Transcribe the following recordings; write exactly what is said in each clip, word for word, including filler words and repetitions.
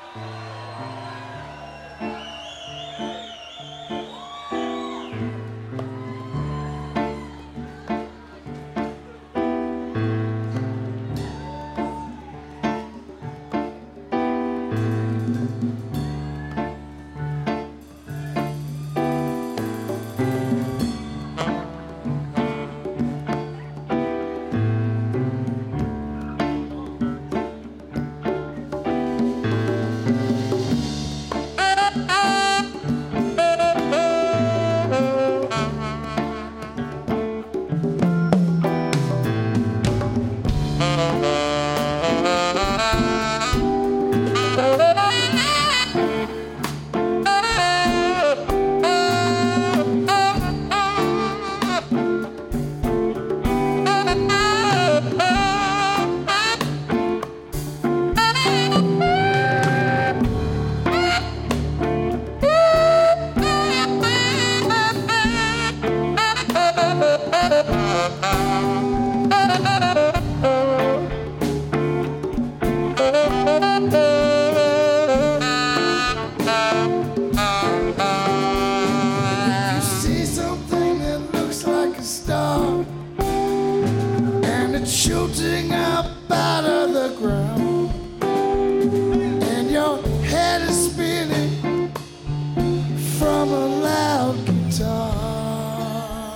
Shooting up out of the ground, and your head is spinning from a loud guitar,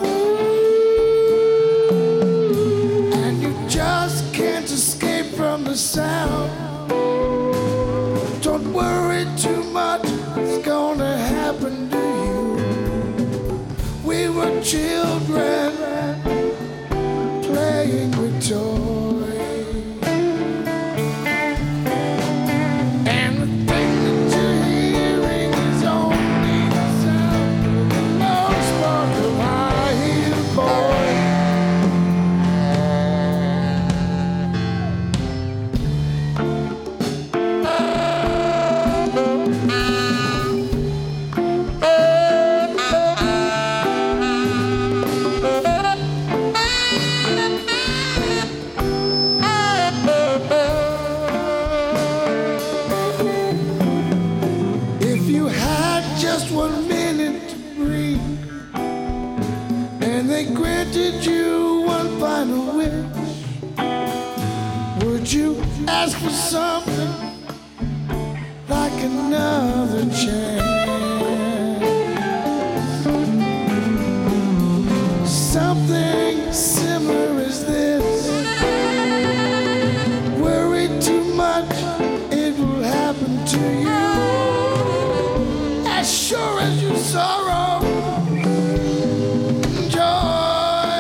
and you just can't escape from the sound. Don't worry too much, it's gonna happen to you. We were children playing with toys, and the thing that you're hearing is only the sound of the low spark of high heel boy. Just one minute to breathe, and they granted you one final wish, would you ask for something like another chance? Something similar as this. Worry too much, it will happen to you. As sure as you sorrow, joy,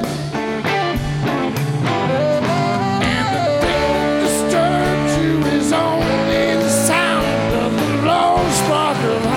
and the thing that disturbs you is only the sound of the low spark of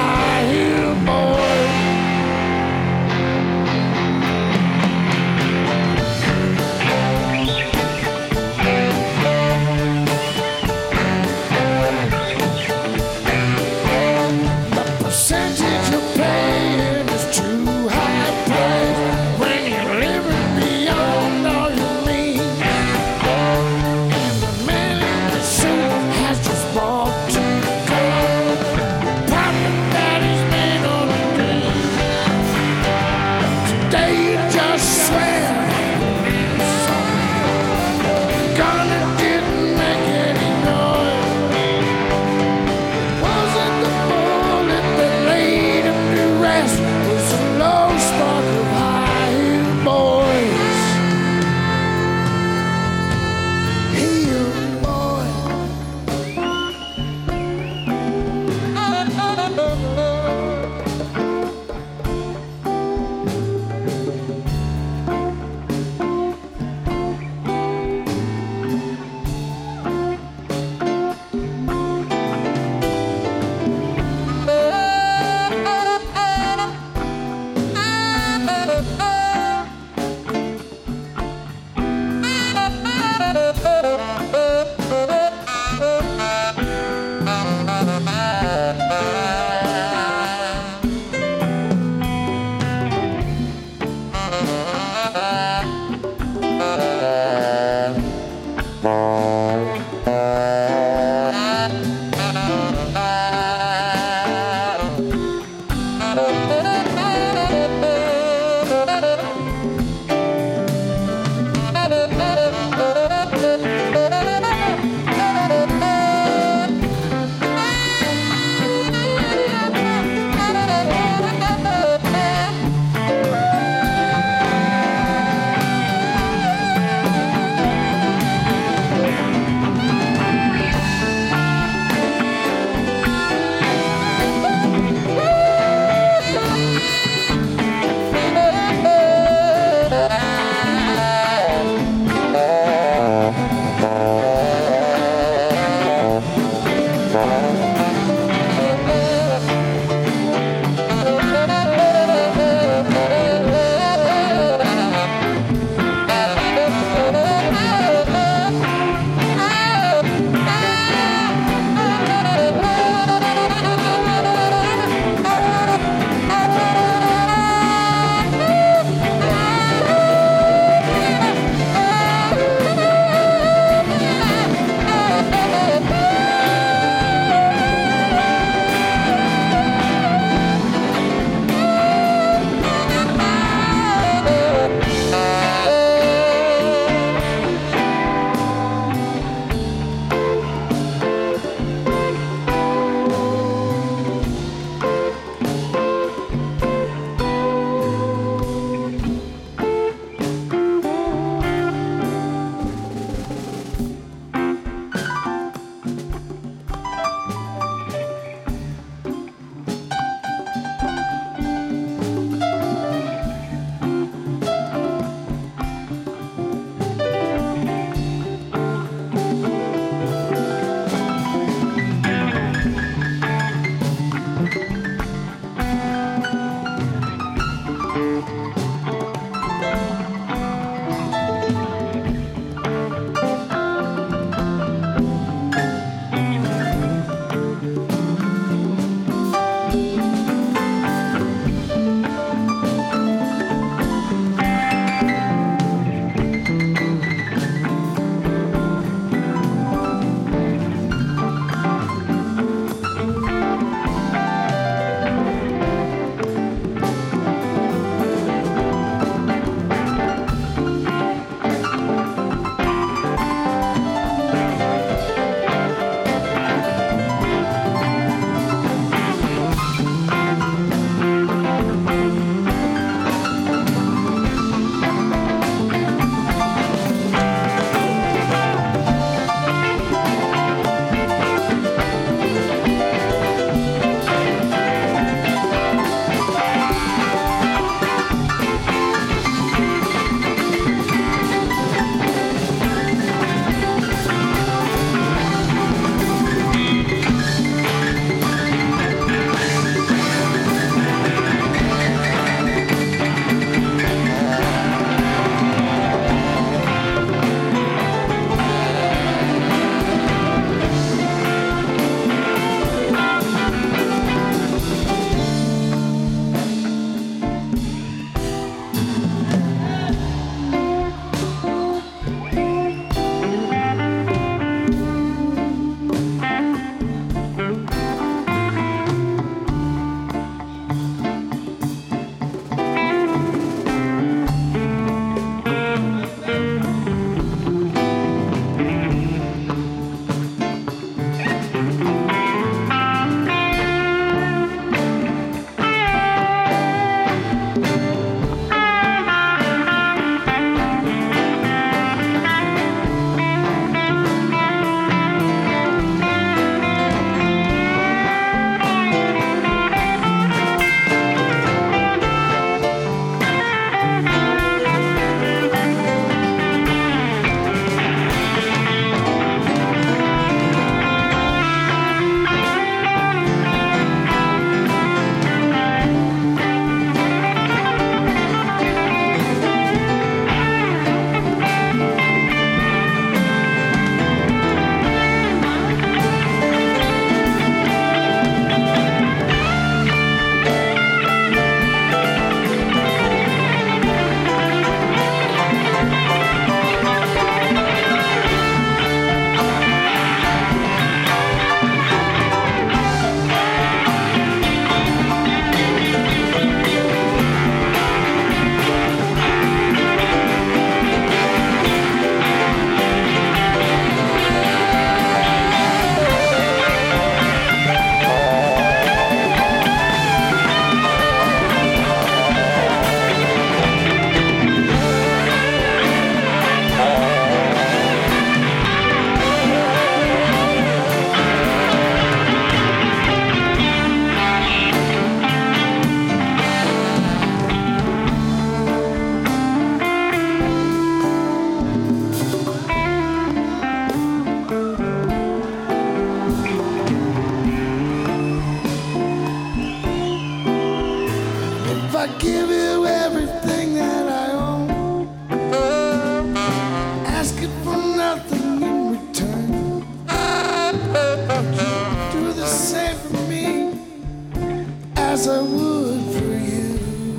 Do the same for me as I would for you.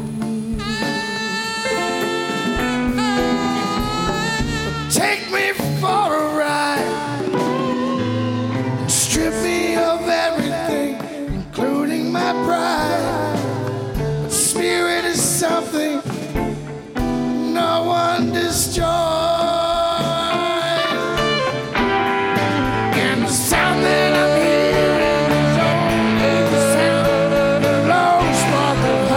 Take me for a ride, strip me of everything, including my pride. But spirit is something no one destroys. And the sound that I'm hearing is only the sound of the low spark of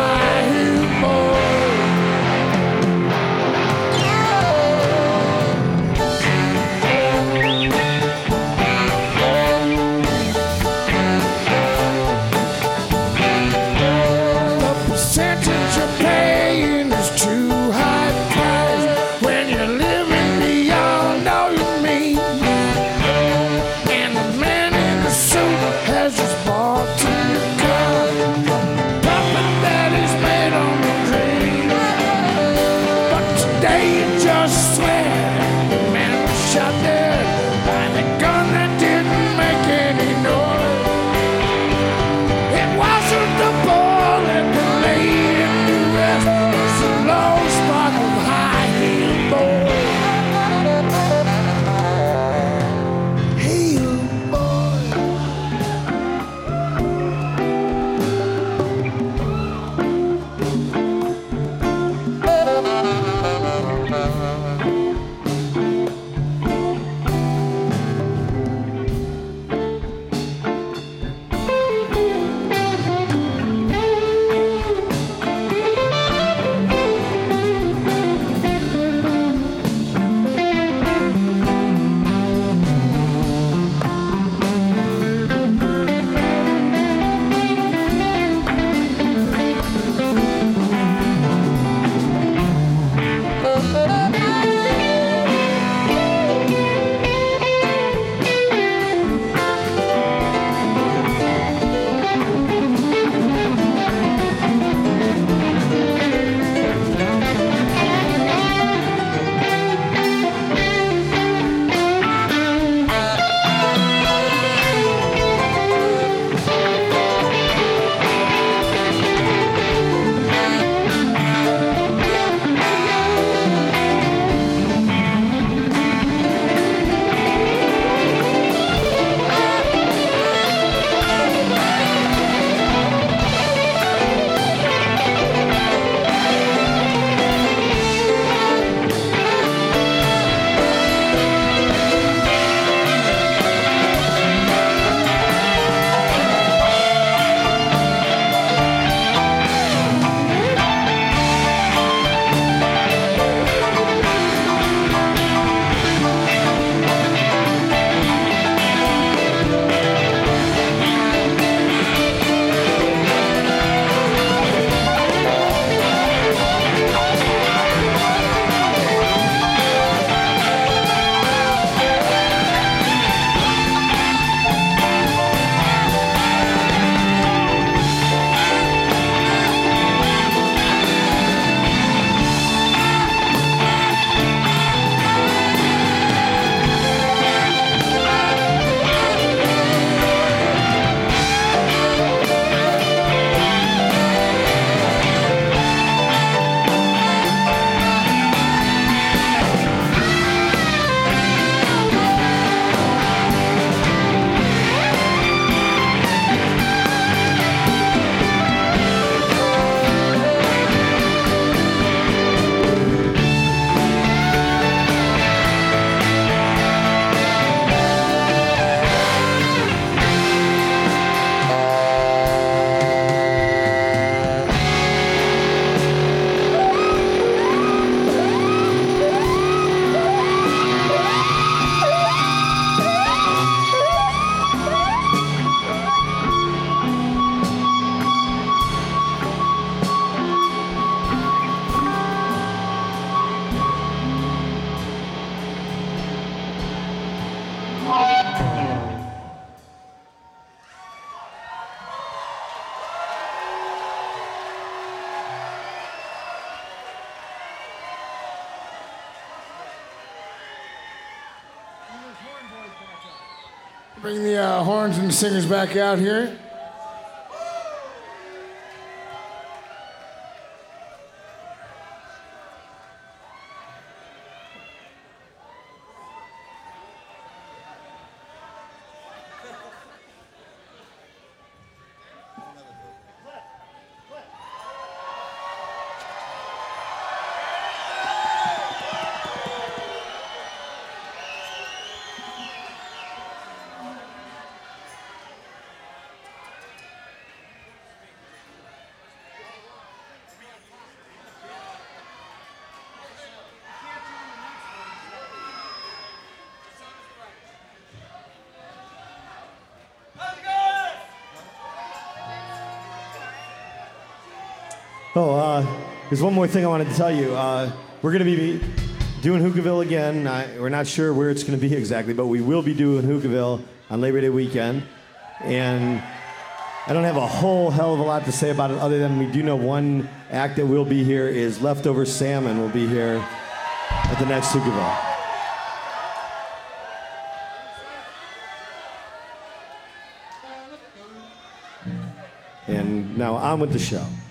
Bring the uh, horns and the singers back out here. Oh, uh, there's one more thing I wanted to tell you. Uh, we're going to be doing Hookahville again. I, we're not sure where it's going to be exactly, but we will be doing Hookahville on Labor Day weekend. And I don't have a whole hell of a lot to say about it other than we do know one act that will be here is Leftover Salmon will be here at the next Hookahville. And now on with the show.